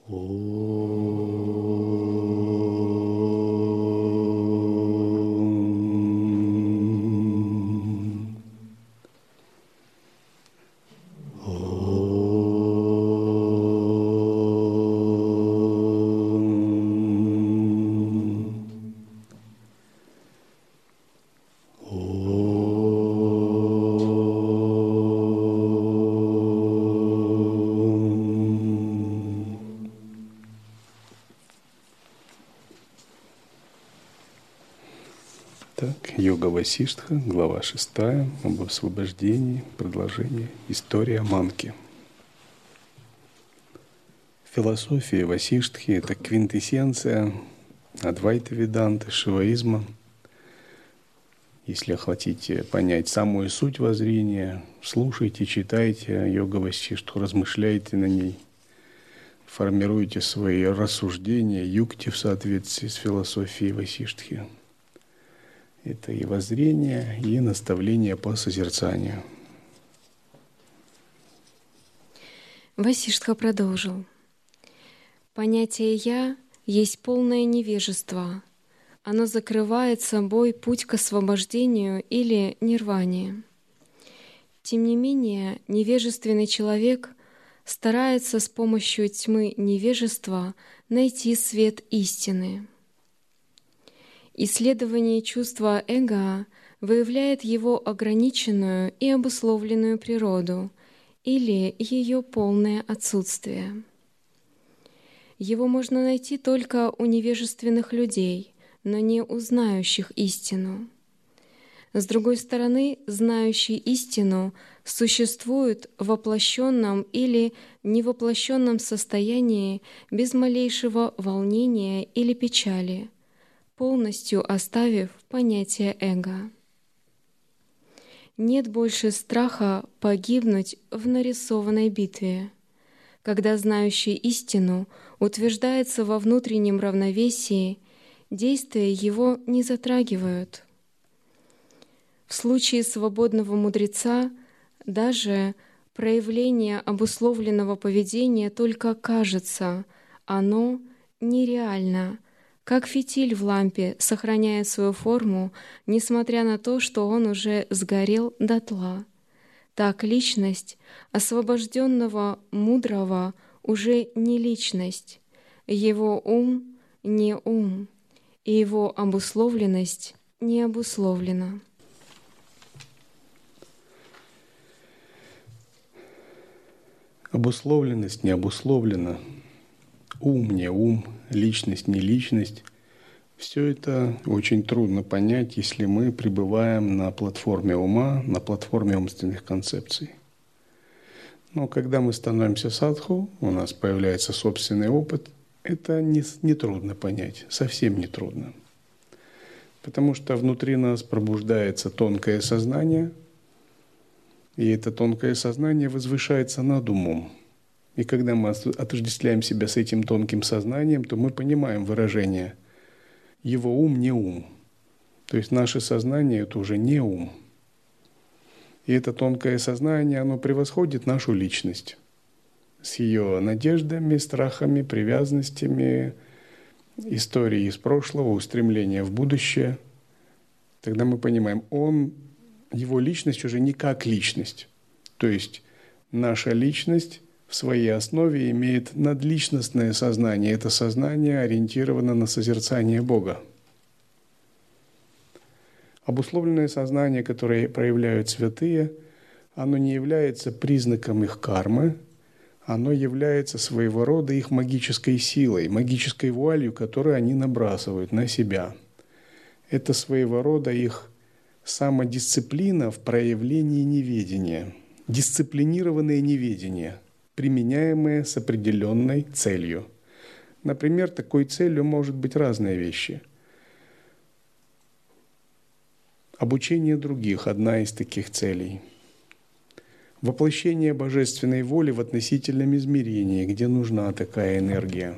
Йога Васиштха, глава 6, об освобождении, продолжение, история манки. Философия Васиштхи – это квинтэссенция Адвайта-веданты, шиваизма. Если хотите понять самую суть воззрения, слушайте, читайте Йога Васиштху, размышляйте на ней, формируйте свои рассуждения, юкти в соответствии с философией Васиштхи. Это и воззрение, и наставление по созерцанию. Васиштха продолжил. Понятие «я» есть полное невежество. Оно закрывает собой путь к освобождению или нирване. Тем не менее, невежественный человек старается с помощью тьмы невежества найти свет истины. Исследование чувства эго выявляет его ограниченную и обусловленную природу или ее полное отсутствие. Его можно найти только у невежественных людей, но не у знающих истину. С другой стороны, знающий истину существует в воплощенном или невоплощенном состоянии без малейшего волнения или печали, полностью оставив понятие эго. Нет больше страха погибнуть в нарисованной битве, когда знающий истину утверждается во внутреннем равновесии, действия его не затрагивают. В случае свободного мудреца даже проявление обусловленного поведения только кажется, оно нереально, как фитиль в лампе сохраняет свою форму, несмотря на то, что он уже сгорел дотла. Так личность освобожденного мудрого уже не личность, его ум не ум, и его обусловленность не обусловлена. Обусловленность не обусловлена, ум не ум, личность не личность. Все это очень трудно понять, если мы пребываем на платформе ума, на платформе умственных концепций. Но когда мы становимся садху, у нас появляется собственный опыт, это не трудно понять, совсем не трудно. Потому что внутри нас пробуждается тонкое сознание, и это тонкое сознание возвышается над умом. И когда мы отождествляем себя с этим тонким сознанием, то мы понимаем выражение «его ум не ум». То есть наше сознание – это уже не ум. И это тонкое сознание, оно превосходит нашу личность с ее надеждами, страхами, привязанностями, историей из прошлого, устремления в будущее. Тогда мы понимаем, его личность уже не как личность. То есть наша личность в своей основе имеет надличностное сознание. Это сознание ориентировано на созерцание Бога. Обусловленное сознание, которое проявляют святые, оно не является признаком их кармы, оно является своего рода их магической силой, магической вуалью, которую они набрасывают на себя. Это своего рода их самодисциплина в проявлении неведения, дисциплинированное неведение, применяемое с определенной целью. Например, такой целью может быть разные вещи. Обучение других – одна из таких целей. Воплощение божественной воли в относительном измерении, где нужна такая энергия.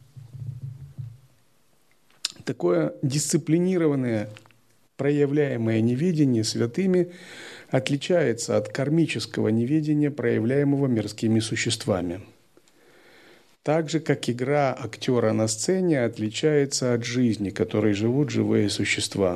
Такое дисциплинированное, проявляемое неведение святыми отличается от кармического неведения, проявляемого мирскими существами. Так же, как игра актера на сцене отличается от жизни, которой живут живые существа.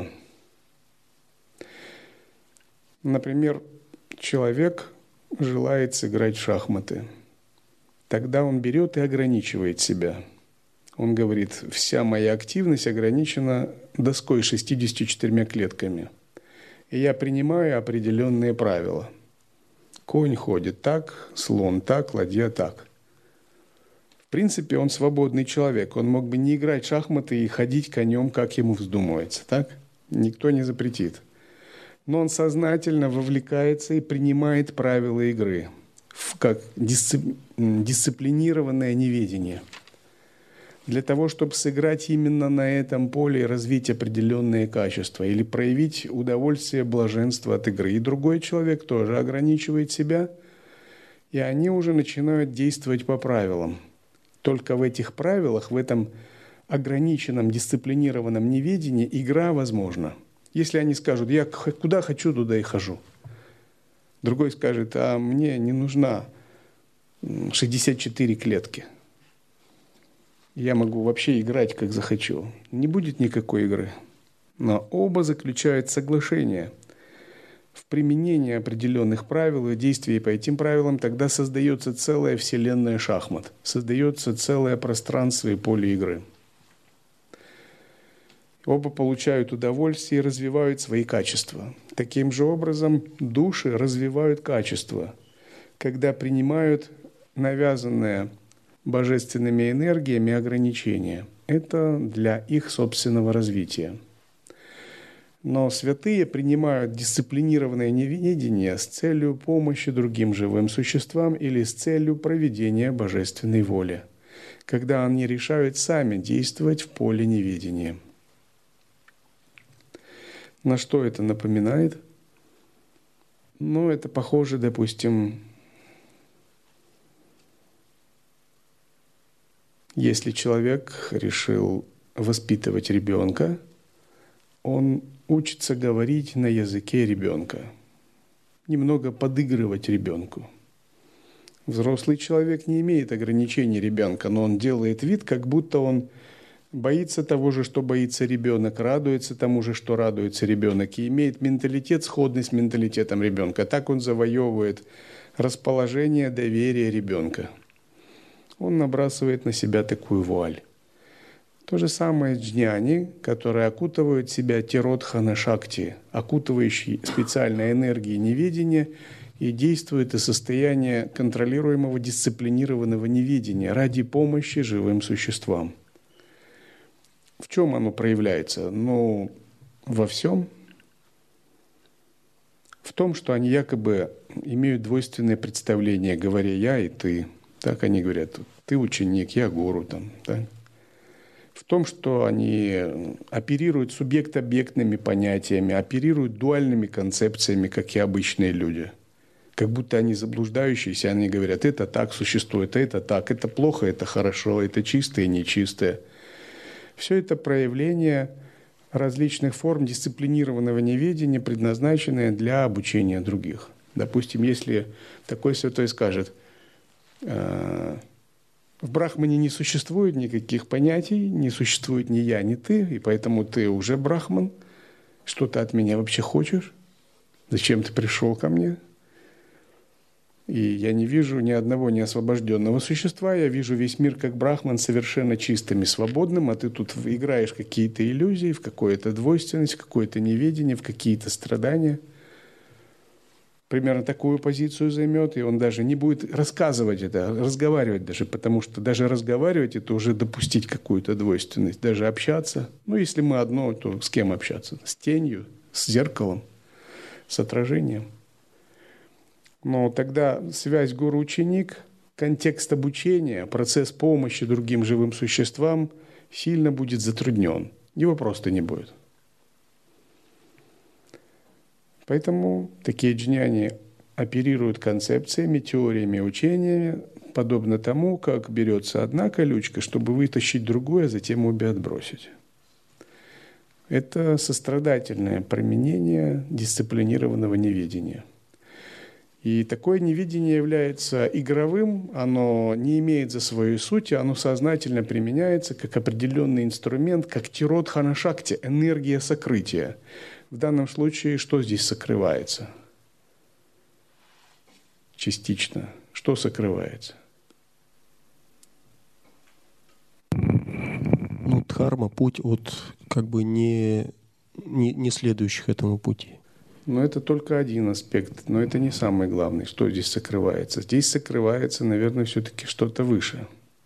Например, человек желает сыграть в шахматы. Тогда он берет и ограничивает себя. Он говорит, вся моя активность ограничена доской 64 клетками. И я принимаю определенные правила. Конь ходит так, слон так, ладья так. В принципе, он свободный человек. Он мог бы не играть в шахматы и ходить конем, как ему вздумается. Так? Никто не запретит. Но он сознательно вовлекается и принимает правила игры, как дисциплинированное неведение. Для того, чтобы сыграть именно на этом поле и развить определенные качества или проявить удовольствие, блаженство от игры. И другой человек тоже ограничивает себя, и они уже начинают действовать по правилам. Только в этих правилах, в этом ограниченном, дисциплинированном неведении игра возможна. Если они скажут, я куда хочу, туда и хожу. Другой скажет, а мне не нужна 64 клетки. Я могу вообще играть, как захочу. Не будет никакой игры. Но оба заключают соглашение в применении определенных правил и действий по этим правилам. Тогда создается целая вселенная шахмат. Создается целое пространство и поле игры. Оба получают удовольствие и развивают свои качества. Таким же образом души развивают качества, когда принимают навязанное божественными энергиями ограничения. Это для их собственного развития. Но святые принимают дисциплинированное неведение с целью помощи другим живым существам или с целью проведения божественной воли, когда они решают сами действовать в поле неведения. На что это напоминает? Ну, это похоже, допустим, если человек решил воспитывать ребенка, он учится говорить на языке ребенка, немного подыгрывать ребенку. Взрослый человек не имеет ограничений ребенка, но он делает вид, как будто он боится того же, что боится ребенок, радуется тому же, что радуется ребенок, и имеет менталитет, сходный с менталитетом ребенка. Так он завоевывает расположение, доверие ребенка. Он набрасывает на себя такую вуаль. То же самое с джняни, которые окутывают себя тиродхана шакти, окутывающей специальной энергией неведения, и действует из состояния контролируемого дисциплинированного неведения ради помощи живым существам. В чем оно проявляется? Ну, во всем. В том, что они якобы имеют двойственное представление, говоря «я» и «ты». Так они говорят, ты ученик, я гуру. Там, да? В том, что они оперируют субъект-объектными понятиями, оперируют дуальными концепциями, как и обычные люди. Как будто они заблуждающиеся, они говорят, это так существует, это так, это плохо, это хорошо, это чистое, нечистое. Все это проявление различных форм дисциплинированного неведения, предназначенные для обучения других. Допустим, если такой святой скажет, в брахмане не существует никаких понятий, не существует ни я, ни ты, и поэтому ты уже брахман, что ты от меня вообще хочешь? Зачем ты пришел ко мне? И я не вижу ни одного неосвобожденного существа, я вижу весь мир как брахман совершенно чистым и свободным, а ты тут играешь в какие-то иллюзии, в какую-то двойственность, в какое-то неведение, в какие-то страдания. Примерно такую позицию займет, и он даже не будет рассказывать это, разговаривать даже, потому что даже разговаривать – это уже допустить какую-то двойственность, даже общаться. Ну, если мы одно, то с кем общаться? С тенью, с зеркалом, с отражением. Но тогда связь гуру-ученик, контекст обучения, процесс помощи другим живым существам сильно будет затруднен. Его просто не будет. Поэтому такие джняни оперируют концепциями, теориями, учениями, подобно тому, как берется одна колючка, чтобы вытащить другую, а затем обе отбросить. Это сострадательное применение дисциплинированного неведения. И такое невидение является игровым, оно не имеет за своей сути, оно сознательно применяется как определенный инструмент, как тиродхана-шакти, энергия сокрытия. В данном случае что здесь сокрывается? Частично. Что сокрывается? Ну, дхарма, путь от не следующих этому пути. Но это только один аспект, но это не самый главный. Что здесь сокрывается? Здесь сокрывается, наверное, все-таки что-то выше.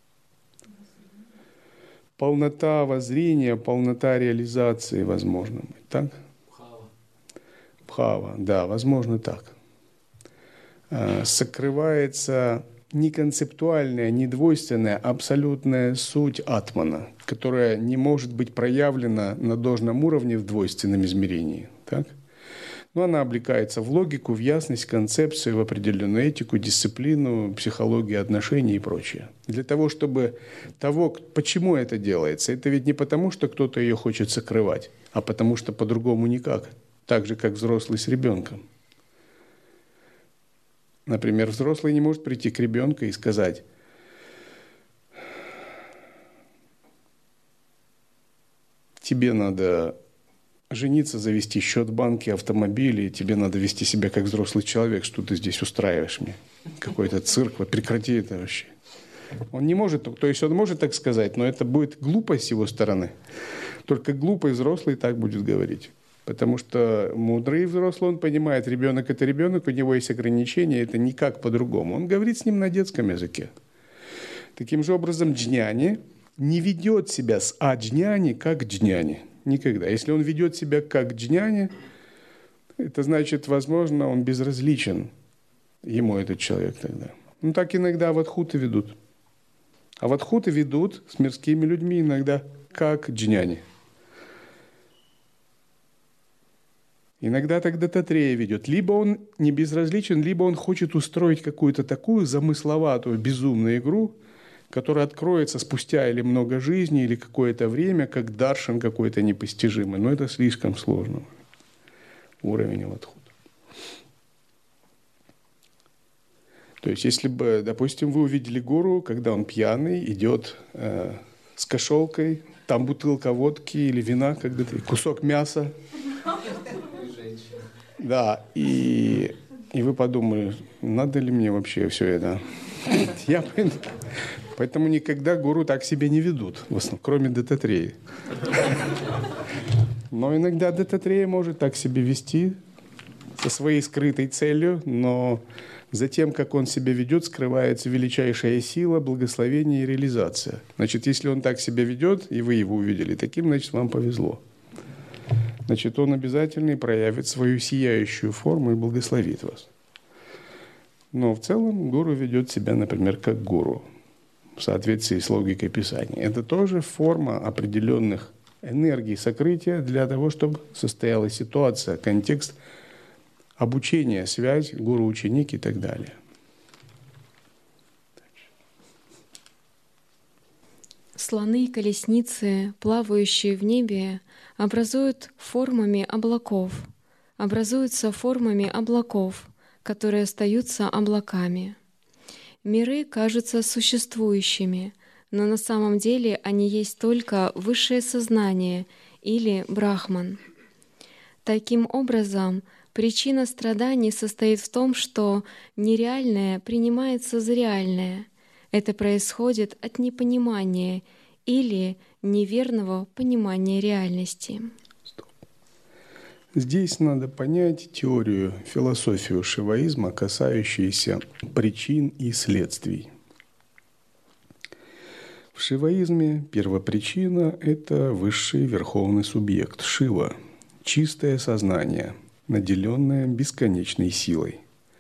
Полнота воззрения, полнота реализации, возможно быть, так? Бхава, да, возможно так. Сокрывается не концептуальная, не двойственная, абсолютная суть атмана, которая не может быть проявлена на должном уровне в двойственном измерении, так? Но она облекается в логику, в ясность, концепцию, в определенную этику, дисциплину, психологию отношений и прочее. Для того, чтобы почему это делается, это ведь не потому, что кто-то ее хочет сокрывать, а потому что по-другому никак. Так же, как взрослый с ребенком. Например, взрослый не может прийти к ребенку и сказать: тебе надо жениться, завести счет в банке, автомобиль, и тебе надо вести себя как взрослый человек, что ты здесь устраиваешь мне. Какой-то цирк, прекрати это вообще. Он не может, то есть он может так сказать, но это будет глупость с его стороны. Только глупый взрослый так будет говорить. Потому что мудрый взрослый, он понимает, ребенок – это ребенок, у него есть ограничения, это никак по-другому. Он говорит с ним на детском языке. Таким же образом, джняни не ведет себя с аджняни как джняни. Никогда. Если он ведет себя как джняни, это значит, возможно, он безразличен ему, этот человек тогда. Ну, так иногда авадхуты ведут. Авадхуты ведут с мирскими людьми иногда как джняни. Иногда тогда Даттатрея ведет. Либо он не безразличен, либо он хочет устроить какую-то такую замысловатую, безумную игру, которая откроется спустя или много жизней, или какое-то время, как даршан какой-то непостижимый. Но это слишком сложно. Уровень авадхута. То есть, если бы, допустим, вы увидели гуру, когда он пьяный, идет с кошелкой, там бутылка водки или вина, кусок мяса. Да, и вы подумали, надо ли мне вообще все это? Поэтому никогда гуру так себя не ведут, в основном, кроме Даттатреи. Но иногда Даттатрея может так себя вести со своей скрытой целью, но за тем, как он себя ведет, скрывается величайшая сила, благословение и реализация. Значит, если он так себя ведет, и вы его увидели таким, значит, вам повезло. Значит, он обязательно проявит свою сияющую форму и благословит вас. Но в целом гуру ведет себя, например, как гуру, в соответствии с логикой Писания. Это тоже форма определенных энергий сокрытия для того, чтобы состоялась ситуация, контекст обучения, связь, гуру-ученик и так далее. Слоны и колесницы, плавающие в небе, образуются формами облаков, которые остаются облаками. Миры кажутся существующими, но на самом деле они есть только высшее сознание или брахман. Таким образом, причина страданий состоит в том, что нереальное принимается за реальное. Это происходит от непонимания или неверного понимания реальности. Здесь надо понять теорию, философию шиваизма, касающуюся причин и следствий. В шиваизме первопричина – это высший верховный субъект – Шива, чистое сознание, наделенное бесконечной силой.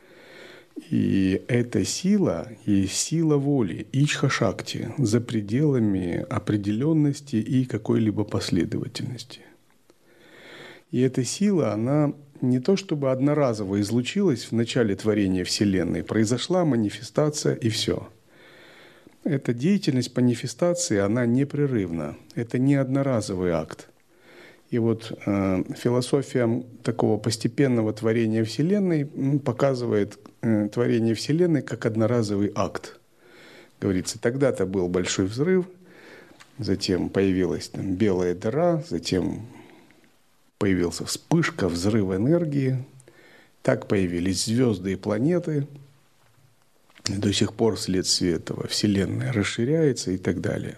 И эта сила есть сила воли, ичха-шакти, за пределами определенности и какой-либо последовательности. И эта сила, она не то чтобы одноразово излучилась в начале творения Вселенной, произошла манифестация и все. Эта деятельность манифестации, она непрерывна, это не одноразовый акт. И вот философия такого постепенного творения Вселенной показывает творение Вселенной как одноразовый акт. Говорится, тогда-то был большой взрыв, затем появилась там белая дыра, затем появилась вспышка, взрыв энергии. Так появились звезды и планеты. До сих пор вследствие этого Вселенная расширяется и так далее.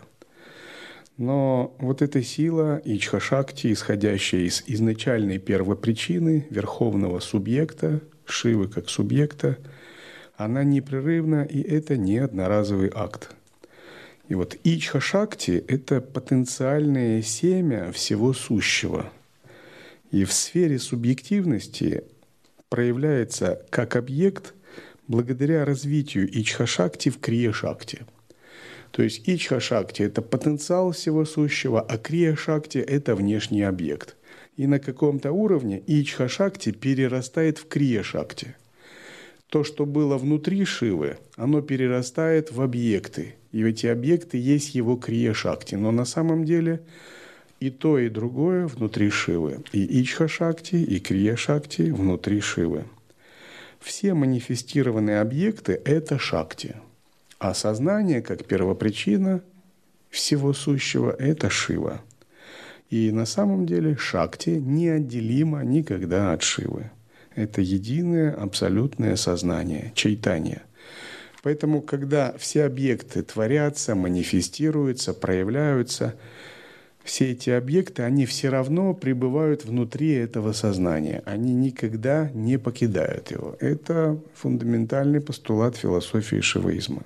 Но вот эта сила Ичха-шакти, исходящая из изначальной первопричины, верховного субъекта, Шивы как субъекта, она непрерывна, и это не одноразовый акт. И вот Ичха-шакти – это потенциальное семя всего сущего. И в сфере субъективности проявляется как объект благодаря развитию Ичха-шакти в Крия-шакти. То есть Ичха-шакти – это потенциал всего сущего, а Крия-шакти – это внешний объект. И на каком-то уровне Ичха-шакти перерастает в Крия-шакти. То, что было внутри Шивы, оно перерастает в объекты. И эти объекты есть его Крия-шакти. Но на самом деле и то, и другое внутри Шивы. И Ичха-шакти, и Крия-шакти внутри Шивы. Все манифестированные объекты – это шакти. А сознание, как первопричина всего сущего, это Шива. И на самом деле шакти неотделимо никогда от Шивы. Это единое абсолютное сознание, чайтанья. Поэтому, когда все объекты творятся, манифестируются, проявляются, все эти объекты, они все равно пребывают внутри этого сознания. Они никогда не покидают его. Это фундаментальный постулат философии шиваизма.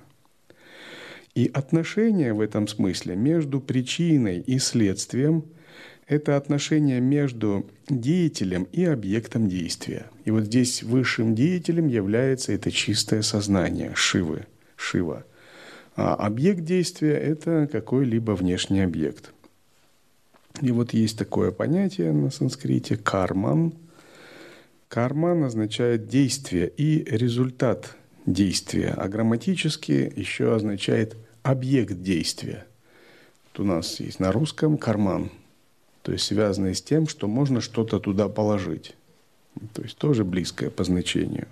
И отношение в этом смысле между причиной и следствием – это отношение между деятелем и объектом действия. И вот здесь высшим деятелем является это чистое сознание Шивы, Шива. А объект действия – это какой-либо внешний объект. И вот есть такое понятие на санскрите – карман. Карман означает действие и результат действия, а грамматически еще означает объект действия. Вот у нас есть на русском карман, то есть связанный с тем, что можно что-то туда положить. То есть тоже близкое по значению.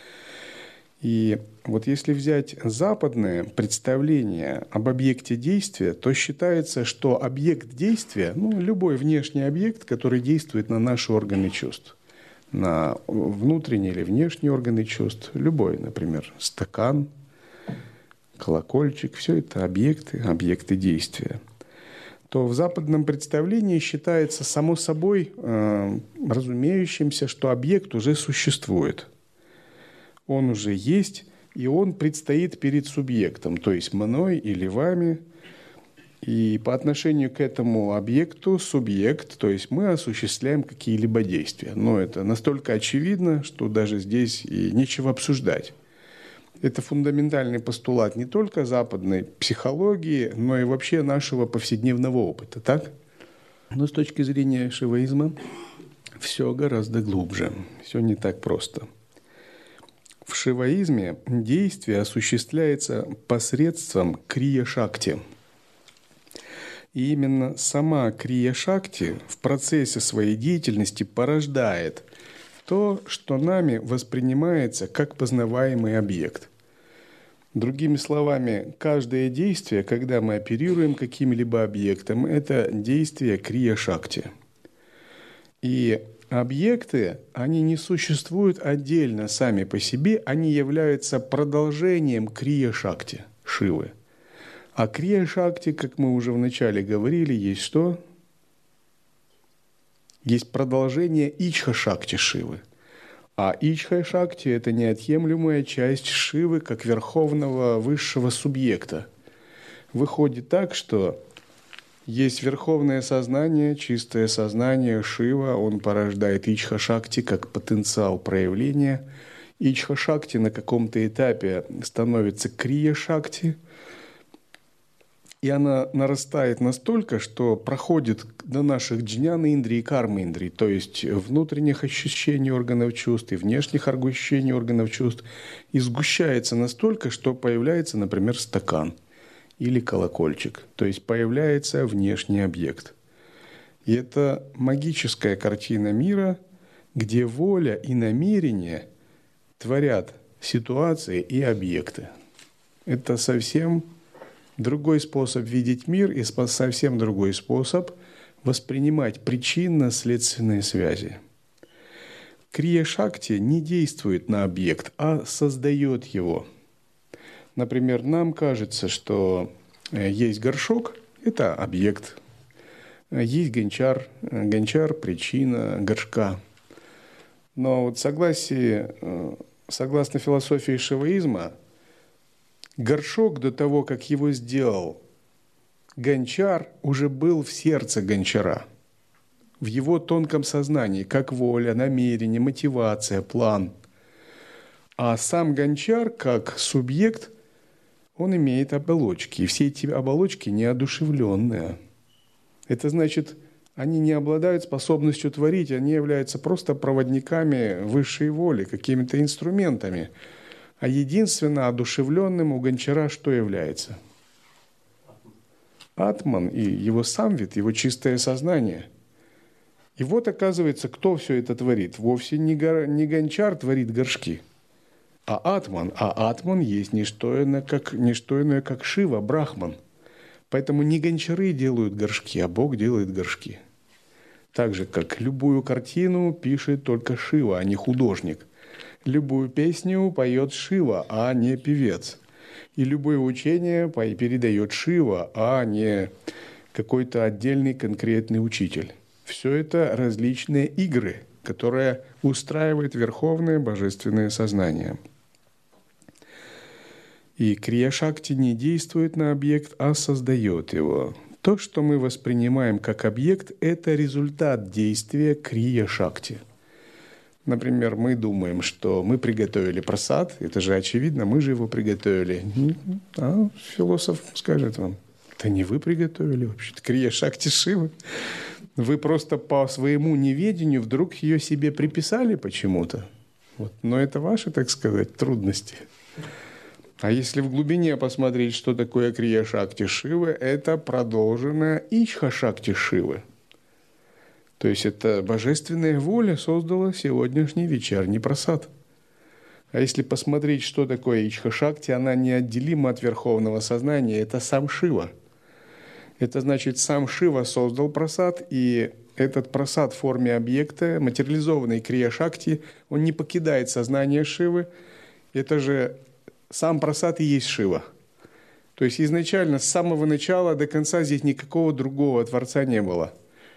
И вот если взять западное представление об объекте действия, то считается, что объект действия, любой внешний объект, который действует на наши органы чувств, на внутренние или внешние органы чувств, любой, например, стакан, колокольчик, все это объекты действия, то в западном представлении считается само собой разумеющимся, что объект уже существует. Он уже есть, и он предстоит перед субъектом, то есть мной или вами. И по отношению к этому объекту субъект, то есть мы осуществляем какие-либо действия. Но это настолько очевидно, что даже здесь и нечего обсуждать. Это фундаментальный постулат не только западной психологии, но и вообще нашего повседневного опыта, так? Но с точки зрения шиваизма все гораздо глубже, все не так просто. В шиваизме действие осуществляется посредством крия-шакти. И именно сама крия-шакти в процессе своей деятельности порождает то, что нами воспринимается как познаваемый объект. Другими словами, каждое действие, когда мы оперируем каким-либо объектом, это действие крия-шакти. И объекты, они не существуют отдельно сами по себе, они являются продолжением крия-шакти, Шивы. А крия-шакти, как мы уже вначале говорили, есть что? Есть продолжение ичха-шакти Шивы. А ичха-шакти – это неотъемлемая часть Шивы как верховного высшего субъекта. Выходит так, что есть верховное сознание, чистое сознание Шива, он порождает ичха-шакти как потенциал проявления. Ичха-шакти на каком-то этапе становится крия-шакти, и она нарастает настолько, что проходит до наших джняна индрий и карма индрий, то есть внутренних ощущений органов чувств и внешних ощущений органов чувств, и сгущается настолько, что появляется, например, стакан или колокольчик, то есть появляется внешний объект. И это магическая картина мира, где воля и намерение творят ситуации и объекты. Это совсем другой способ видеть мир и совсем другой способ воспринимать причинно-следственные связи. Крия-шакти не действует на объект, а создает его. Например, нам кажется, что есть горшок – это объект. Есть гончар – причина горшка. Но вот согласно философии шиваизма, горшок до того, как его сделал гончар, уже был в сердце гончара, в его тонком сознании, как воля, намерение, мотивация, план. А сам гончар, как субъект, он имеет оболочки, и все эти оболочки неодушевленные. Это значит, они не обладают способностью творить, они являются просто проводниками высшей воли, какими-то инструментами. А единственно одушевленным у гончара что является? Атман и его самвит, его чистое сознание. И вот оказывается, кто все это творит. Вовсе не гончар творит горшки, а Атман. А Атман есть не что иное, как Шива, Брахман. Поэтому не гончары делают горшки, а Бог делает горшки. Так же, как любую картину пишет только Шива, а не художник. Любую песню поет Шива, а не певец. И любое учение передает Шива, а не какой-то отдельный конкретный учитель. Все это различные игры, которые устраивает Верховное Божественное Сознание. И крия-шакти не действует на объект, а создает его. То, что мы воспринимаем как объект, это результат действия крия-шакти. Например, мы думаем, что мы приготовили прасад, это же очевидно, мы же его приготовили. А философ скажет вам, это не вы приготовили вообще-то, крия-шакти Шивы. Вы просто по своему неведению вдруг ее себе приписали почему-то. Вот. Но это ваши, так сказать, трудности. А если в глубине посмотреть, что такое крия-шакти Шивы, это продолженная ичха-шакти Шивы. То есть это божественная воля создала сегодняшний вечерний прасад. А если посмотреть, что такое ичха-шакти, она неотделима от Верховного Сознания, это сам Шива. Это значит, сам Шива создал прасад, и этот прасад в форме объекта, материализованный крия-шакти, он не покидает сознание Шивы. Это же сам прасад и есть Шива. То есть изначально, с самого начала до конца здесь никакого другого Творца не было.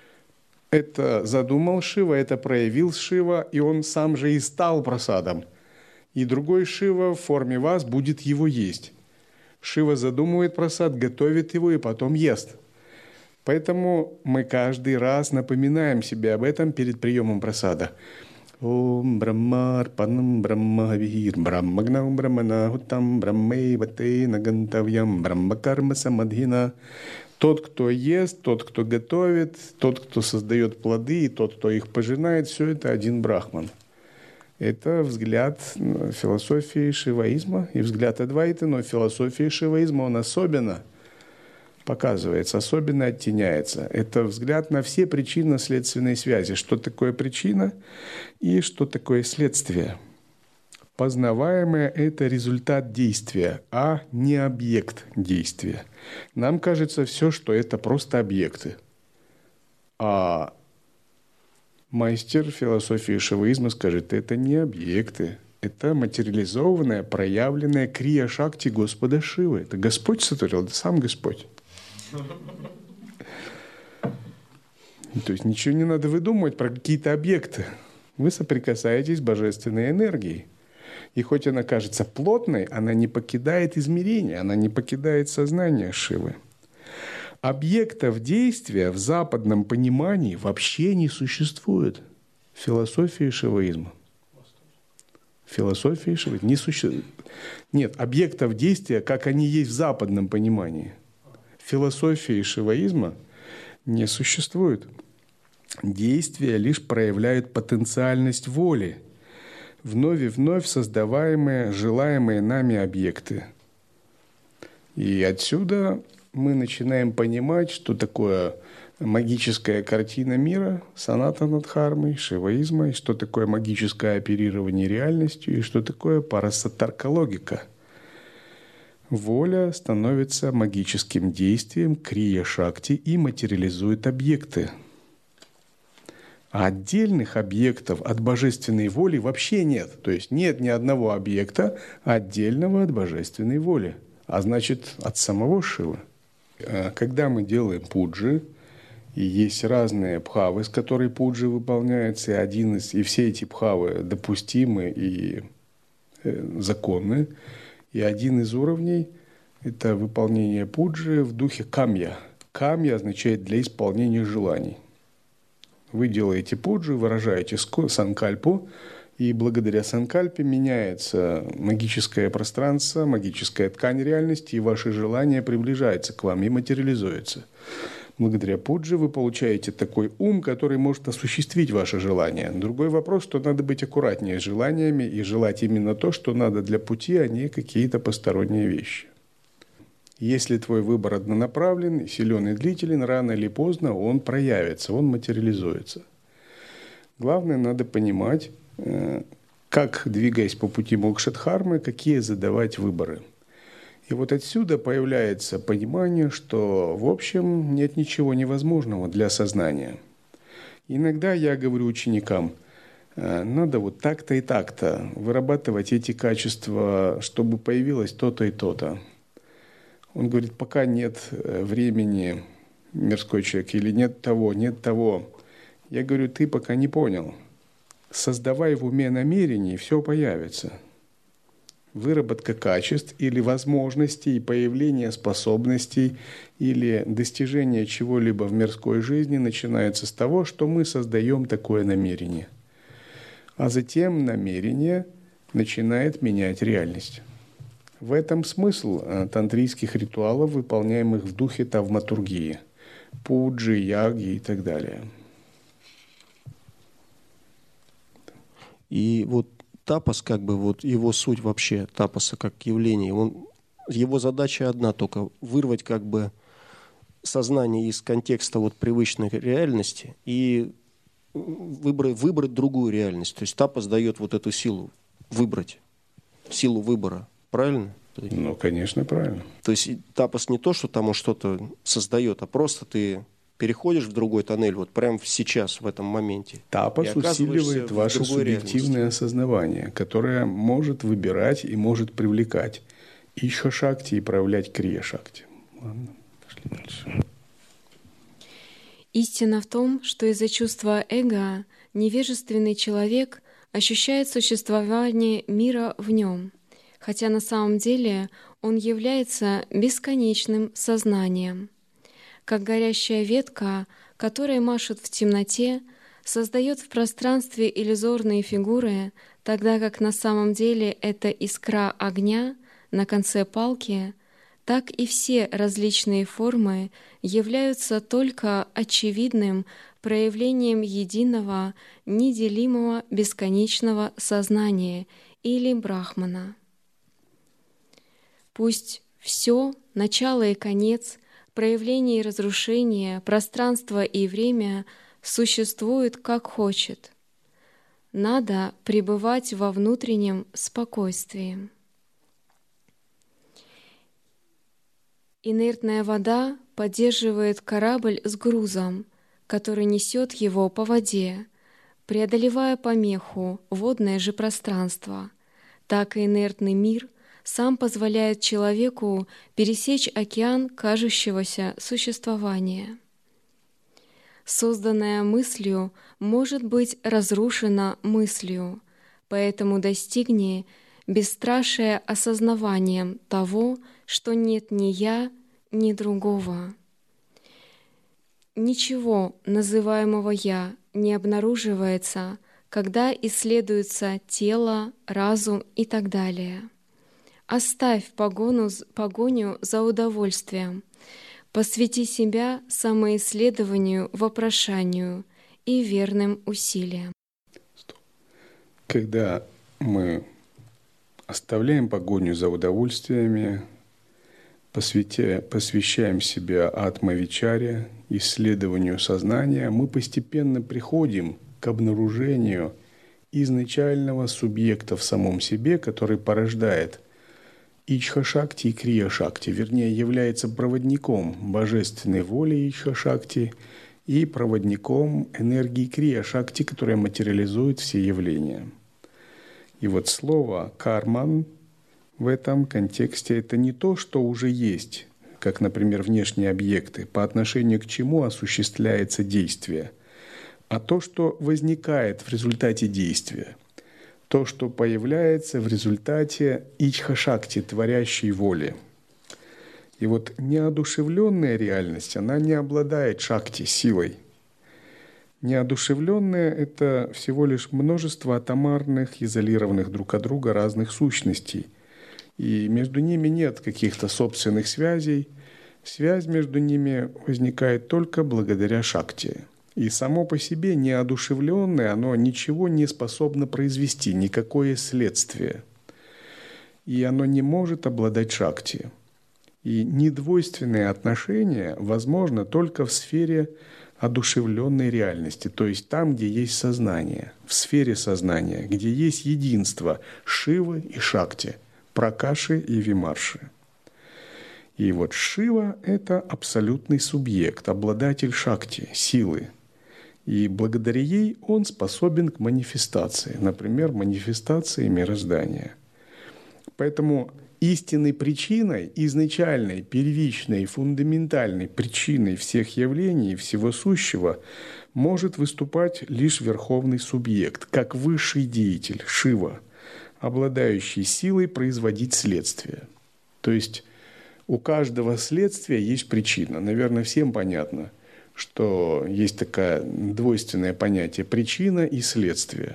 Это задумал Шива, это проявил Шива, и он сам же и стал прасадом. И другой Шива в форме вас будет его есть. Шива задумывает прасад, готовит его и потом ест. Поэтому мы каждый раз напоминаем себе об этом перед приемом прасада. Ом Брахмар Панам Брахмавир Брахмагнам Брахманахутам Брахмейвате Нагантавьям Брахмакарма Самадхина. Тот, кто ест, тот, кто готовит, тот, кто создает плоды, и тот, кто их пожинает, все это один брахман. Это взгляд философии шиваизма и взгляд Адвайты, но в философии шиваизма он особенно показывается, особенно оттеняется. Это взгляд на все причинно-следственные связи. Что такое причина и что такое следствие. Познаваемое – это результат действия, а не объект действия. Нам кажется все, что это просто объекты. А мастер философии шиваизма скажет, это не объекты, это материализованное, проявленное крия-шакти Господа Шивы. Это Господь сотворил, это сам Господь. То есть ничего не надо выдумывать про какие-то объекты. Вы соприкасаетесь с божественной энергией. И хоть она кажется плотной, она не покидает измерения, она не покидает сознание Шивы. Объектов действия в западном понимании вообще не существует в философии шиваизма. В философии шиваизма не существует. Нет, объектов действия, как они есть в западном понимании. В философии шиваизма не существует. Действия лишь проявляют потенциальность воли, вновь и вновь создаваемые, желаемые нами объекты. И отсюда мы начинаем понимать, что такое магическая картина мира, санатана-дхармы, шиваизма, и что такое магическое оперирование реальностью, и что такое парасатарка-логика. Воля становится магическим действием крия-шакти и материализует объекты. А отдельных объектов от божественной воли вообще нет. То есть нет ни одного объекта отдельного от божественной воли, а значит от самого Шивы. Когда мы делаем пуджи, и есть разные бхавы, с которой пуджи выполняются, и все эти бхавы допустимы и законны, и один из уровней – это выполнение пуджи в духе камья. Камья означает «для исполнения желаний». Вы делаете пуджу, выражаете санкальпу, и благодаря санкальпе меняется магическое пространство, магическая ткань реальности, и ваше желание приближается к вам и материализуется. Благодаря пуджи вы получаете такой ум, который может осуществить ваше желание. Другой вопрос, что надо быть аккуратнее с желаниями и желать именно то, что надо для пути, а не какие-то посторонние вещи. Если твой выбор однонаправлен, силен и длителен, рано или поздно он проявится, он материализуется. Главное, надо понимать, как, двигаясь по пути мокша-дхармы, какие задавать выборы. И вот отсюда появляется понимание, что, в общем, нет ничего невозможного для сознания. Иногда я говорю ученикам, надо вот так-то и так-то вырабатывать эти качества, чтобы появилось то-то и то-то. Он говорит, пока нет времени, мирской человек, или нет того. Я говорю, ты пока не понял. Создавай в уме намерение, и все появится. Выработка качеств или возможностей, появление способностей или достижение чего-либо в мирской жизни начинается с того, что мы создаем такое намерение. А затем намерение начинает менять реальность. В этом смысл тантрийских ритуалов, выполняемых в духе тавматургии, пуджи, яги и так далее. И вот тапас, как бы вот его суть вообще, тапаса как явление, его задача одна только – вырвать как бы сознание из контекста вот привычной реальности и выбрать другую реальность. То есть тапас дает вот эту силу выбрать, силу выбора. Правильно? Ну, конечно, правильно. То есть тапас не то, что там он что-то создает, а просто ты переходишь в другой тоннель вот прямо сейчас, в этом моменте. Тапас усиливает ваше субъективное осознавание, которое может выбирать и может привлекать ишха-шакти и проявлять крия-шакти. Ладно, пошли дальше. Истина в том, что из-за чувства эго невежественный человек ощущает существование мира в нем, хотя на самом деле он является бесконечным сознанием. Как горящая ветка, которая машет в темноте, создает в пространстве иллюзорные фигуры, тогда как на самом деле это искра огня на конце палки, так и все различные формы являются только очевидным проявлением единого, неделимого бесконечного сознания или брахмана. Пусть все, начало и конец, проявление и разрушение, пространство и время существуют как хочет. Надо пребывать во внутреннем спокойствии. Инертная вода поддерживает корабль с грузом, который несет его по воде, преодолевая помеху, водное же пространство. Так и инертный мир сам позволяет человеку пересечь океан кажущегося существования. Созданное мыслью может быть разрушено мыслью, поэтому достигни бесстрашие осознаванием того, что нет ни я, ни другого. Ничего, называемого «я», не обнаруживается, когда исследуется тело, разум и так далее. Оставь погоню за удовольствием, посвяти себя самоисследованию, вопрошанию и верным усилиям. Когда мы оставляем погоню за удовольствиями, посвящаем себя атма-вичаре, исследованию сознания, мы постепенно приходим к обнаружению изначального субъекта в самом себе, который порождает Ичха-шакти и Крия-шакти, вернее, является проводником божественной воли Ичха-шакти и проводником энергии Крия-шакти, которая материализует все явления. И вот слово «карман» в этом контексте это не то, что уже есть, как, например, внешние объекты, по отношению к чему осуществляется действие, а то, что возникает в результате действия, то, что появляется в результате ичха-шакти, творящей воли. И вот неодушевленная реальность, она не обладает шакти, силой. Неодушевленная — это всего лишь множество атомарных, изолированных друг от друга разных сущностей. И между ними нет каких-то собственных связей. Связь между ними возникает только благодаря шакти. И само по себе неодушевленное, оно ничего не способно произвести, никакое следствие. И оно не может обладать шакти. И недвойственные отношения возможно только в сфере одушевленной реальности, то есть там, где есть сознание, в сфере сознания, где есть единство Шивы и Шакти, Пракаши и Вимарши. И вот Шива — это абсолютный субъект, обладатель Шакти, силы. И благодаря ей он способен к манифестации, например, манифестации мироздания. Поэтому истинной причиной, изначальной, первичной, фундаментальной причиной всех явлений, всего сущего может выступать лишь верховный субъект, как высший деятель, Шива, обладающий силой производить следствие. То есть у каждого следствия есть причина. Наверное, всем понятно, что есть такое двойственное понятие причина и следствие.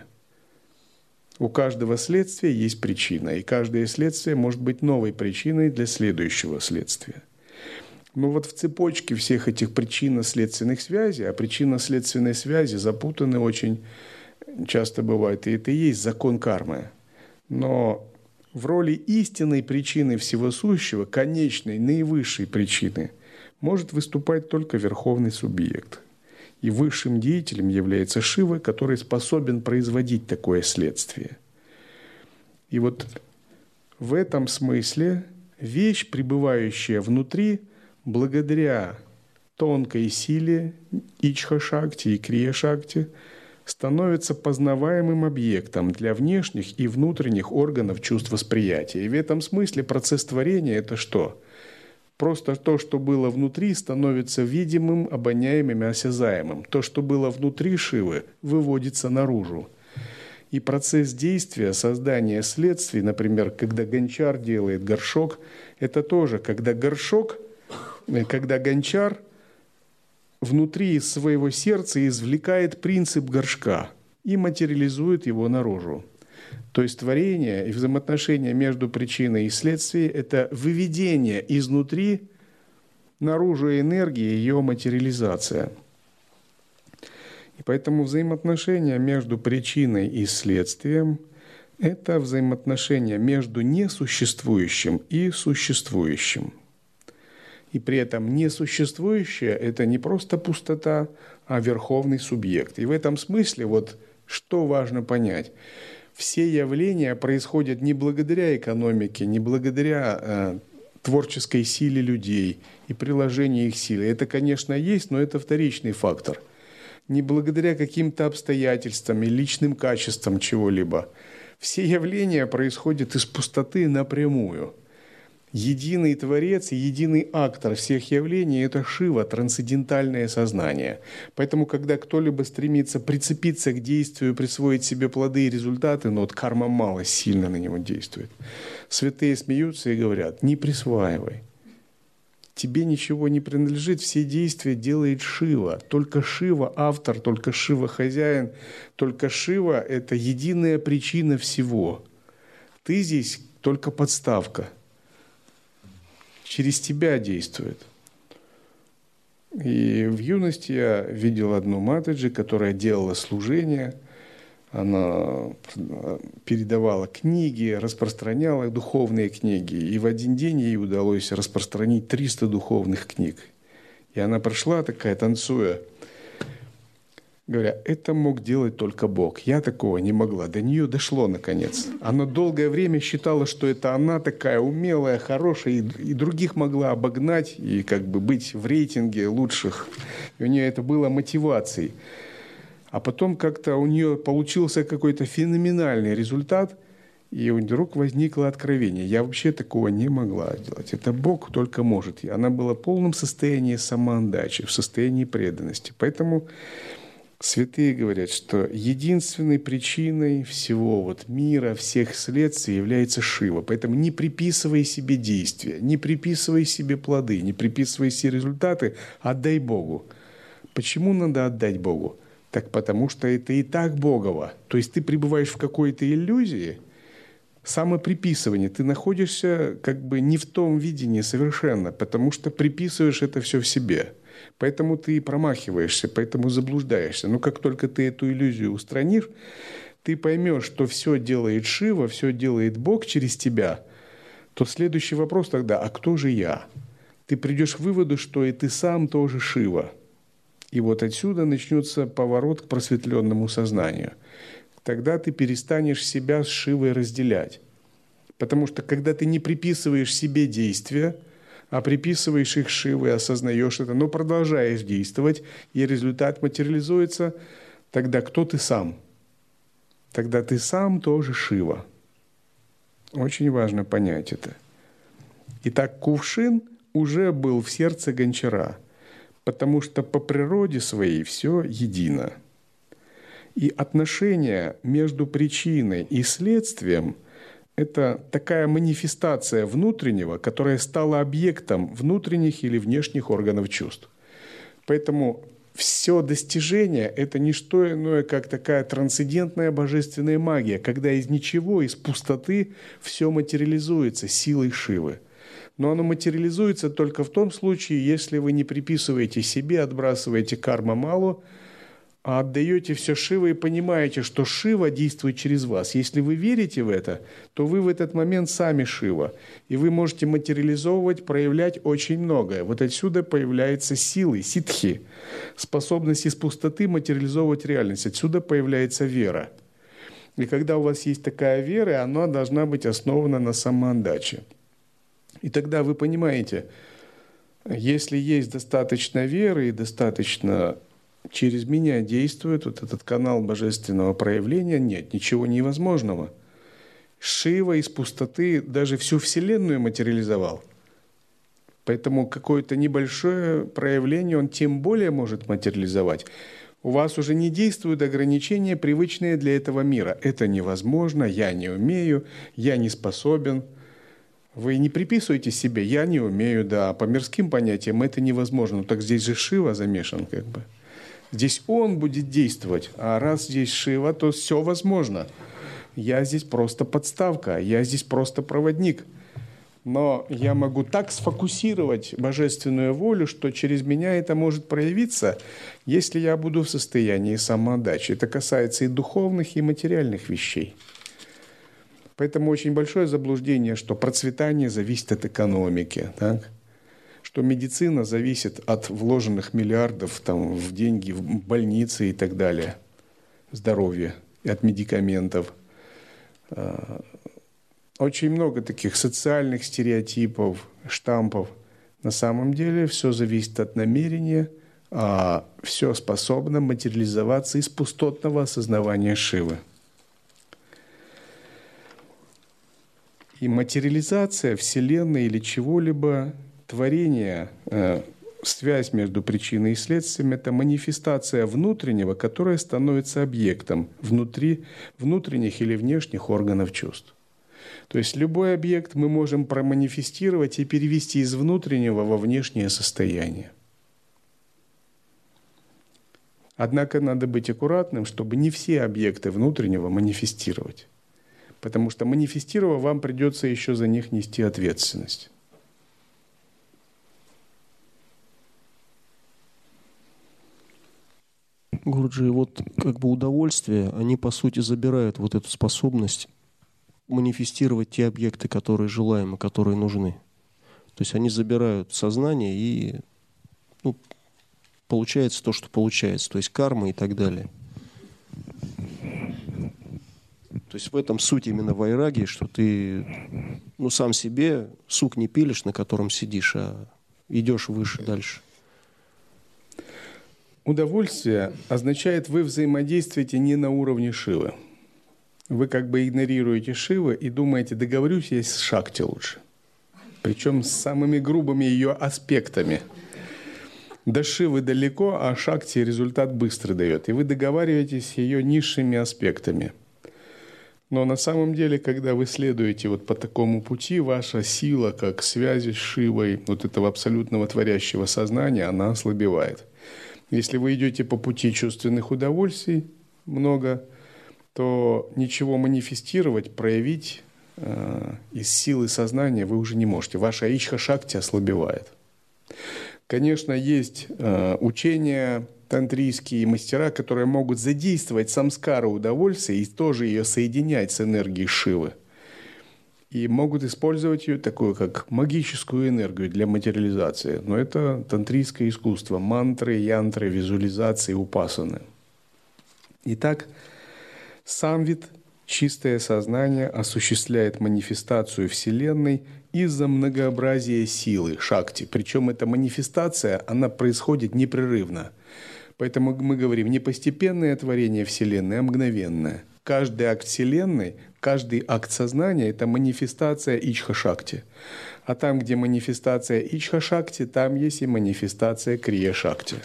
У каждого следствия есть причина, и каждое следствие может быть новой причиной для следующего следствия. Но вот в цепочке всех этих причинно-следственных связей, а причинно-следственные связи запутаны очень часто бывают, и это и есть закон кармы. Но в роли истинной причины всего сущего, конечной, наивысшей причины, может выступать только верховный субъект. И высшим деятелем является Шива, который способен производить такое следствие. И вот в этом смысле вещь, пребывающая внутри, благодаря тонкой силе Ичха-шакти и Крия-шакти, становится познаваемым объектом для внешних и внутренних органов чувств восприятия. И в этом смысле процесс творения — это что? Просто то, что было внутри, становится видимым, обоняемым и осязаемым. То, что было внутри Шивы, выводится наружу. И процесс действия, создания следствий, например, когда гончар делает горшок, это тоже, когда гончар внутри своего сердца извлекает принцип горшка и материализует его наружу. То есть творение и взаимоотношения между причиной и следствием — это выведение изнутри наружу энергии, ее материализация. И поэтому взаимоотношения между причиной и следствием — это взаимоотношения между несуществующим и существующим. И при этом несуществующее — это не просто пустота, а верховный субъект. И в этом смысле вот что важно понять. Все явления происходят не благодаря экономике, не благодаря творческой силе людей и приложению их силы. Это, конечно, есть, но это вторичный фактор. Не благодаря каким-то обстоятельствам и личным качествам чего-либо. Все явления происходят из пустоты напрямую. Единый Творец и единый актор всех явлений — это Шива, трансцендентальное сознание. Поэтому, когда кто-либо стремится прицепиться к действию, присвоить себе плоды и результаты, но вот карма мало сильно на него действует, святые смеются и говорят: не присваивай. Тебе ничего не принадлежит, все действия делает Шива. Только Шива автор, только Шива хозяин, только Шива — это единая причина всего. Ты здесь только подставка. Через тебя действует. И в юности я видел одну матаджи, которая делала служение. Она передавала книги, распространяла духовные книги. И в один день ей удалось распространить 300 духовных книг. И она прошла такая, танцуя, говоря, это мог делать только Бог. Я такого не могла. До нее дошло наконец. Она долгое время считала, что это она такая умелая, хорошая, и других могла обогнать, и как бы быть в рейтинге лучших. И у нее это было мотивацией. А потом как-то у нее получился какой-то феноменальный результат, и вдруг возникло откровение. Я вообще такого не могла делать. Это Бог только может. И она была в полном состоянии самоотдачи, в состоянии преданности. Поэтому святые говорят, что единственной причиной всего мира, всех следствий является Шива. Поэтому не приписывай себе действия, не приписывай себе плоды, не приписывай себе результаты, отдай Богу. Почему надо отдать Богу? Так потому что это и так Богово. То есть ты пребываешь в какой-то иллюзии, самоприписывание. Ты находишься как бы не в том видении совершенно, потому что приписываешь это все в себе. Поэтому ты и промахиваешься, поэтому заблуждаешься. Но как только ты эту иллюзию устранишь, ты поймешь, что все делает Шива, все делает Бог через тебя, то следующий вопрос тогда, а кто же я? Ты придешь к выводу, что и ты сам тоже Шива. И вот отсюда начнется поворот к просветленному сознанию. Тогда ты перестанешь себя с Шивой разделять. Потому что когда ты не приписываешь себе действия, а приписываешь их Шиве, осознаешь это, но продолжаешь действовать, и результат материализуется, тогда кто ты сам? Тогда ты сам тоже Шива. Очень важно понять это. Итак, кувшин уже был в сердце гончара, потому что по природе своей все едино. И отношение между причиной и следствием – это такая манифестация внутреннего, которая стала объектом внутренних или внешних органов чувств. Поэтому все достижение – это не что иное, как такая трансцендентная божественная магия, когда из ничего, из пустоты все материализуется силой Шивы. Но оно материализуется только в том случае, если вы не приписываете себе, отбрасываете карма-малу, а отдаете все Шиве и понимаете, что Шива действует через вас. Если вы верите в это, то вы в этот момент сами Шива. И вы можете материализовывать, проявлять очень многое. Вот отсюда появляется силы, ситхи, способность из пустоты материализовывать реальность. Отсюда появляется вера. И когда у вас есть такая вера, она должна быть основана на самоотдаче. И тогда вы понимаете, если есть достаточно веры и достаточно через меня действует вот этот канал божественного проявления, нет ничего невозможного. Шива из пустоты даже всю Вселенную материализовал. Поэтому какое-то небольшое проявление он тем более может материализовать. У вас уже не действуют ограничения, привычные для этого мира. Это невозможно, я не умею, я не способен. Вы не приписываете себе «я не умею», да, по мирским понятиям это невозможно. Ну так здесь же Шива замешан как бы. Здесь он будет действовать, а раз здесь Шива, то все возможно. Я здесь просто подставка, я здесь просто проводник. Но я могу так сфокусировать божественную волю, что через меня это может проявиться, если я буду в состоянии самоотдачи. Это касается и духовных, и материальных вещей. Поэтому очень большое заблуждение, что процветание зависит от экономики, так? Что медицина зависит от вложенных миллиардов в деньги, в больницы и так далее, здоровье, и от медикаментов. Очень много таких социальных стереотипов, штампов. На самом деле все зависит от намерения, а все способно материализоваться из пустотного осознавания Шивы. И материализация Вселенной или чего-либо, творение, связь между причиной и следствием – это манифестация внутреннего, которая становится объектом внутренних или внешних органов чувств. То есть любой объект мы можем проманифестировать и перевести из внутреннего во внешнее состояние. Однако надо быть аккуратным, чтобы не все объекты внутреннего манифестировать. Потому что манифестировав, вам придется еще за них нести ответственность. Гуруджи, вот как бы удовольствие, они по сути забирают вот эту способность манифестировать те объекты, которые желаем и которые нужны. То есть они забирают сознание и получается то, что получается, то есть карма и так далее. То есть в этом суть именно вайраги, что ты сам себе сук не пилишь, на котором сидишь, а идешь выше, дальше. Удовольствие означает, вы взаимодействуете не на уровне Шивы. Вы как бы игнорируете Шивы и думаете, договорюсь я с Шакти лучше. Причем с самыми грубыми ее аспектами. До Шивы далеко, а Шакти результат быстро дает. И вы договариваетесь с ее низшими аспектами. Но на самом деле, когда вы следуете вот по такому пути, ваша сила, как связи с Шивой, вот этого абсолютного творящего сознания, она ослабевает. Если вы идете по пути чувственных удовольствий много, то ничего манифестировать, проявить из силы сознания вы уже не можете. Ваша ичха-шакти ослабевает. Конечно, есть учения тантрийские мастера, которые могут задействовать самскару удовольствия и тоже ее соединять с энергией Шивы. И могут использовать ее такую, как магическую энергию для материализации. Но это тантрийское искусство. Мантры, янтры, визуализации, упасаны. Итак, самвит, чистое сознание, осуществляет манифестацию Вселенной из-за многообразия силы, шакти. Причем эта манифестация, она происходит непрерывно. Поэтому мы говорим не постепенное творение Вселенной, а мгновенное. Каждый акт Вселенной, каждый акт сознания – это манифестация ичха-шакти. А там, где манифестация ичха-шакти, там есть и манифестация крия-шакти.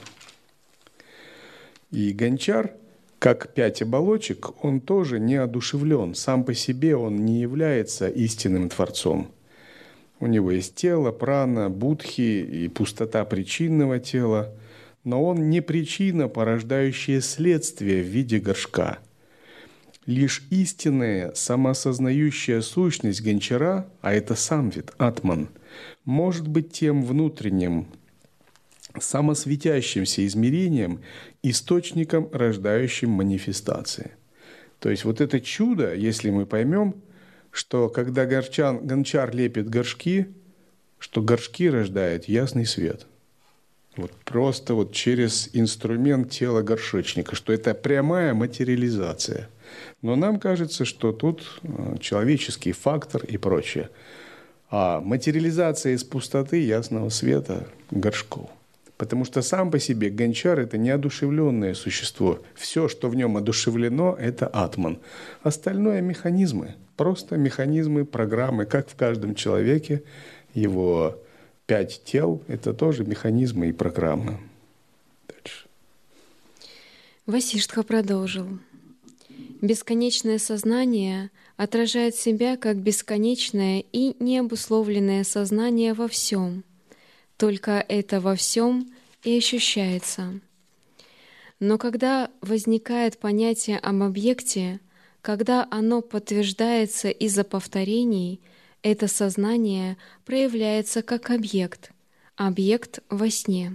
И гончар, как 5 оболочек, он тоже не одушевлен. Сам по себе он не является истинным Творцом. У него есть тело, прана, будхи и пустота причинного тела, но он не причина, порождающая следствие в виде горшка. Лишь истинная самоосознающая сущность гончара, а это самвит, атман, может быть тем внутренним, самосветящимся измерением, источником, рождающим манифестации. То есть вот это чудо, если мы поймем, что когда гончар лепит горшки, что горшки рождают ясный свет. Вот просто вот через инструмент тела горшечника, что это прямая материализация. Но нам кажется, что тут человеческий фактор и прочее. А материализация из пустоты ясного света горшков. Потому что сам по себе гончар – это неодушевленное существо. Все, что в нем одушевлено, это атман. Остальное – механизмы. Просто механизмы, программы, как в каждом человеке. Его 5 тел – это тоже механизмы и программы. Дальше. Васиштха продолжил. Бесконечное сознание отражает себя как бесконечное и необусловленное сознание во всем. Только это во всем и ощущается. Но когда возникает понятие об объекте, когда оно подтверждается из-за повторений, это сознание проявляется как объект во сне.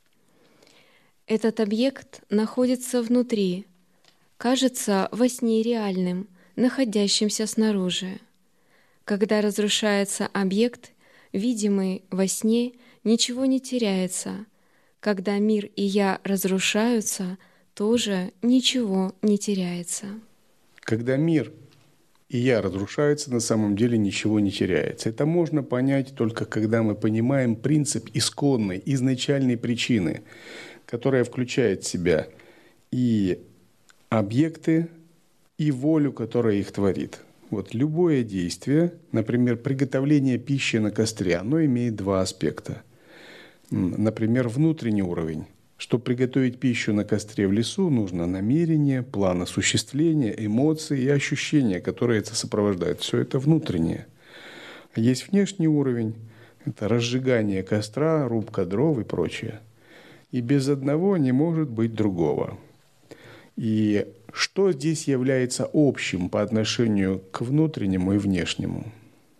Этот объект находится внутри, кажется во сне реальным, находящимся снаружи. Когда разрушается объект, видимый во сне, ничего не теряется. Когда мир и я разрушаются, тоже ничего не теряется. Когда мир и я разрушаются, на самом деле ничего не теряется. Это можно понять только когда мы понимаем принцип исконной, изначальной причины, которая включает в себя и объекты, и волю, которая их творит. Вот любое действие, например, приготовление пищи на костре, оно имеет 2 аспекта. Например, внутренний уровень. Чтобы приготовить пищу на костре в лесу, нужно намерение, план осуществления, эмоции и ощущения, которые это сопровождают. Все это внутреннее. А есть внешний уровень. Это разжигание костра, рубка дров и прочее. И без одного не может быть другого. И что здесь является общим по отношению к внутреннему и внешнему?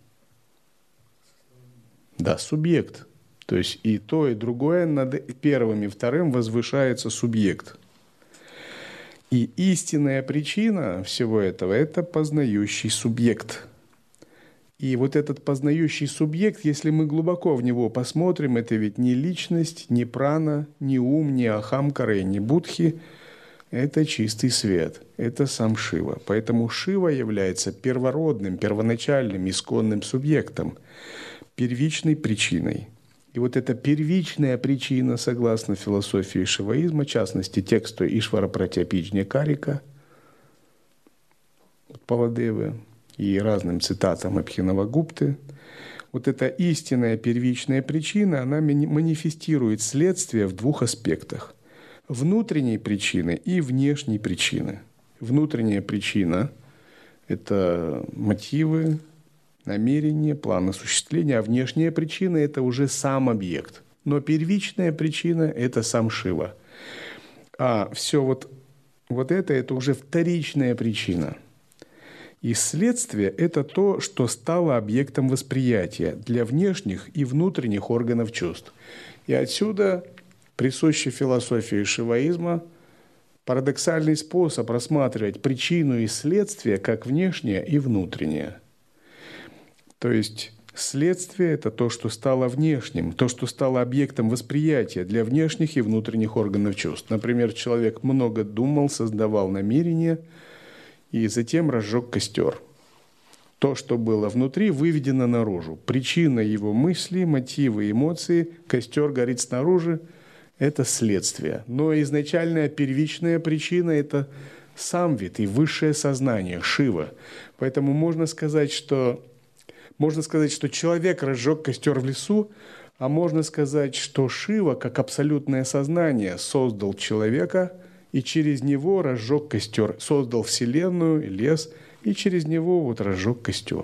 Да, субъект. То есть и то, и другое, над первым и вторым возвышается субъект. И истинная причина всего этого – это познающий субъект. И вот этот познающий субъект, если мы глубоко в него посмотрим, это ведь не личность, не прана, не ум, не ахамкара и не будхи. Это чистый свет, это сам Шива. Поэтому Шива является первородным, первоначальным, исконным субъектом, первичной причиной. И вот эта первичная причина, согласно философии шиваизма, в частности тексту Ишвара Пратьяпиджня Карика, Паладевы и разным цитатам Абхинавагупты, вот эта истинная первичная причина, она манифестирует следствие в двух аспектах. Внутренней причины и внешней причины. Внутренняя причина – это мотивы, намерение, план осуществления, а внешняя причина – это уже сам объект. Но первичная причина – это сам Шива. А все вот это уже вторичная причина. И следствие – это то, что стало объектом восприятия для внешних и внутренних органов чувств. И отсюда присущий философии шиваизма парадоксальный способ рассматривать причину и следствие как внешнее и внутреннее. То есть следствие – это то, что стало внешним, то, что стало объектом восприятия для внешних и внутренних органов чувств. Например, человек много думал, создавал намерения и затем разжег костер. То, что было внутри, выведено наружу. Причина его мысли, мотивы, эмоции, костер горит снаружи – это следствие. Но изначальная первичная причина – это самвит и высшее сознание, Шива. Поэтому можно сказать, что человек разжег костер в лесу, а можно сказать, что Шива, как абсолютное сознание, создал человека и через него разжег костер, создал Вселенную, лес, и через него разжег костер.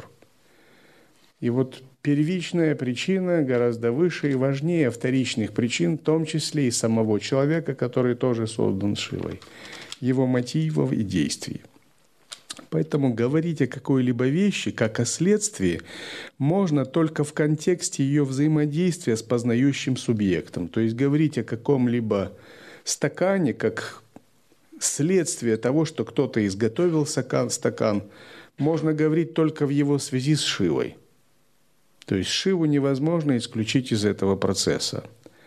И первичная причина гораздо выше и важнее вторичных причин, в том числе и самого человека, который тоже создан Шивой, его мотивов и действий. Поэтому говорить о какой-либо вещи, как о следствии, можно только в контексте ее взаимодействия с познающим субъектом. То есть говорить о каком-либо стакане, как следствие того, что кто-то изготовил стакан, можно говорить только в его связи с Шивой. То есть Шиву невозможно исключить из этого процесса.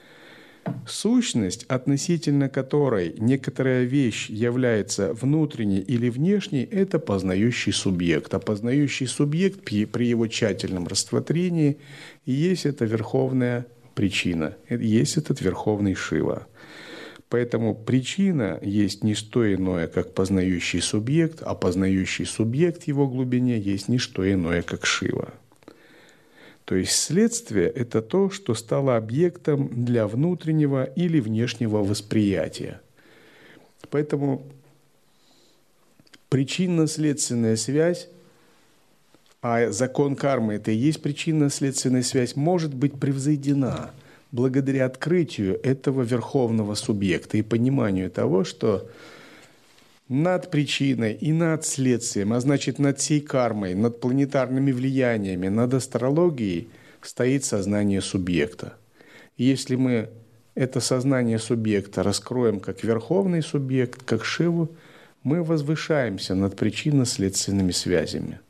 Сущность, относительно которой некоторая вещь является внутренней или внешней, это познающий субъект. А познающий субъект при его тщательном рассмотрении и есть эта верховная причина, есть этот верховный Шива. Поэтому причина есть не что иное, как познающий субъект, а познающий субъект в его глубине есть не что иное, как Шива. То есть следствие – это то, что стало объектом для внутреннего или внешнего восприятия. Поэтому причинно-следственная связь, а закон кармы – это и есть причинно-следственная связь, может быть превзойдена благодаря открытию этого верховного субъекта и пониманию того, что над причиной и над следствием, а значит над всей кармой, над планетарными влияниями, над астрологией стоит сознание субъекта. И если мы это сознание субъекта раскроем как верховный субъект, как Шиву, мы возвышаемся над причинно-следственными связями.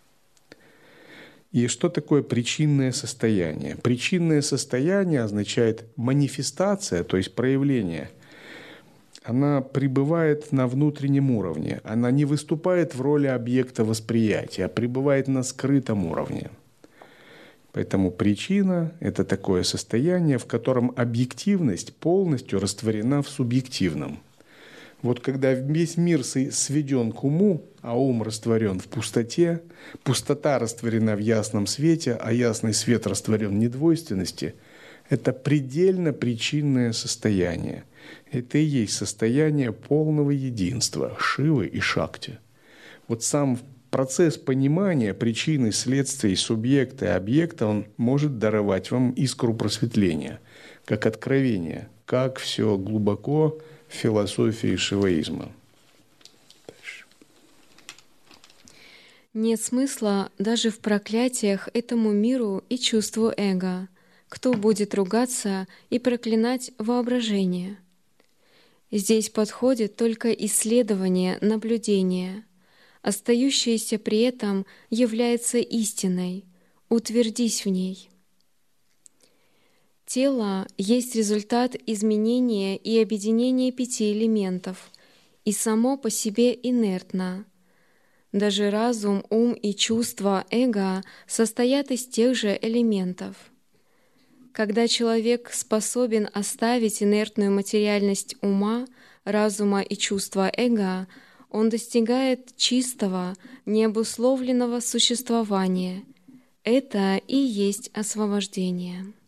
И что такое причинное состояние? Причинное состояние означает манифестация, то есть проявление. Она пребывает на внутреннем уровне. Она не выступает в роли объекта восприятия, а пребывает на скрытом уровне. Поэтому причина – это такое состояние, в котором объективность полностью растворена в субъективном. Когда весь мир сведен к уму, а ум растворен в пустоте, пустота растворена в ясном свете, а ясный свет растворен в недвойственности – это предельно причинное состояние. Это и есть состояние полного единства Шивы и Шакти. Сам процесс понимания причины, следствий, субъекта и объекта, он может даровать вам искру просветления, как откровение, как все глубоко в философии шиваизма. Нет смысла даже в проклятиях этому миру и чувству эго. Кто будет ругаться и проклинать воображение? Здесь подходит только исследование, наблюдение. Остающееся при этом является истиной. Утвердись в ней. Тело есть результат изменения и объединения 5 элементов, и само по себе инертно. Даже разум, ум и чувства эго состоят из тех же элементов. Когда человек способен оставить инертную материальность ума, разума и чувства эго, он достигает чистого, необусловленного существования. Это и есть освобождение.